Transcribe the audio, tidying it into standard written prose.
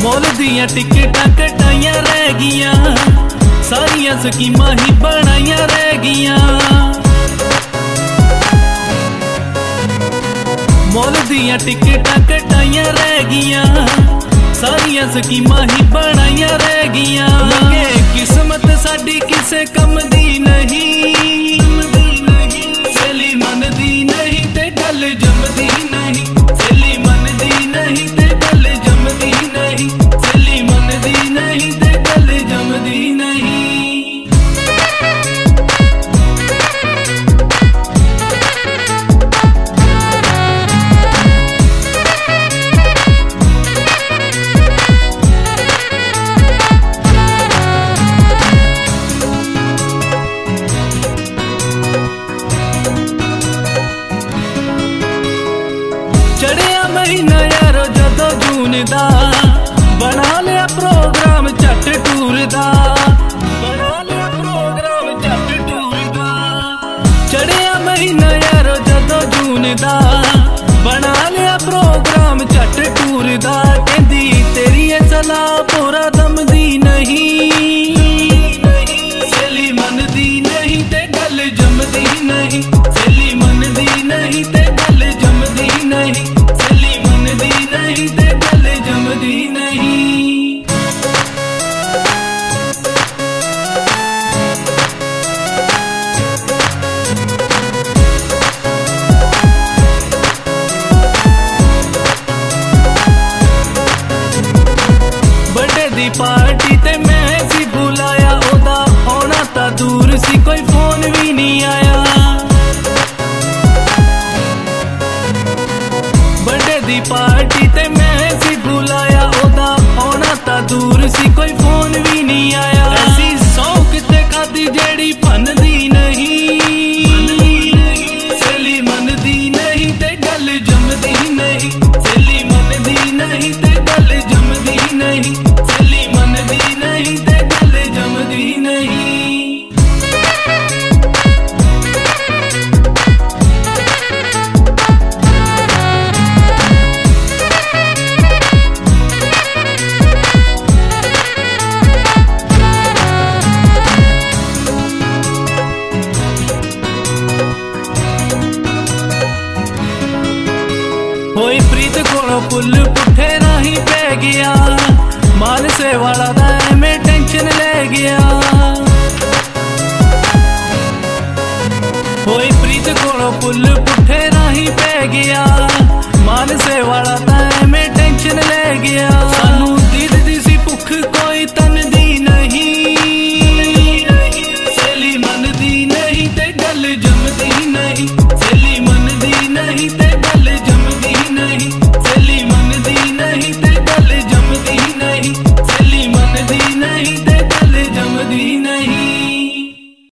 Mall दियां टिकटां कटाइयां रह गियां, सारियां स्कीमां ही बनाइयां रह गियां। मॉल दियां टिकटां कटाइयां रह गियां, सारियां स्कीमां ही बनाइयां रह गियां। लगे किस्मत साडी किसे कम दी नहीं, सहेली मनदी नहीं ते गल जमदी नहीं, सहेली मनदी नहीं ते गल जमदी नहीं, सहेली मनदी नहीं ते गल जमदी नहीं। चढ़िया महीना यारो जदों जून दा, बना लिया प्रोग्राम झट टूर दा, बना लिया प्रोग्राम झट टूर दा। चढ़िया महीना यारो जदों जून दा, बना लिया प्रोग्राम झट टूर दा। कहंदी तेरी ये सलाह पूरा दमदी नहीं, सहेली मनदी नहीं ते गल जमदी नहीं, सहेली मनदी नहीं ते गल जमदी नहीं, सहेली मनदी नहीं ते गल जमदी नहीं। बर्थडे दी पार्टी ते मैं सी बुलाया, ओदा आना तां दूर सी, कोई फोन भी नहीं आया। बर्थडे दी पार्टी ते मैं सी बुलाया, ओदा आना तां दूर सी, कोई फोन भी नहीं आया। ऐसी सौक ते कादी जेड़ी बनदी नहीं, सहेली मनदी नहीं ते गल जमदी नहीं, सहेली मनदी नहीं ते गल जमदी नहीं, सहेली मनदी नहीं ते गल जमदी नहीं। होई प्रीत कोलों पुल पुठे राही पै गया, मानसे वाला दा मैं टेंशन ले गया। होई प्रीत कोलों पुल पुठे राही पै गया, मानसे वाला दा मैं टेंशन ले गया। सानू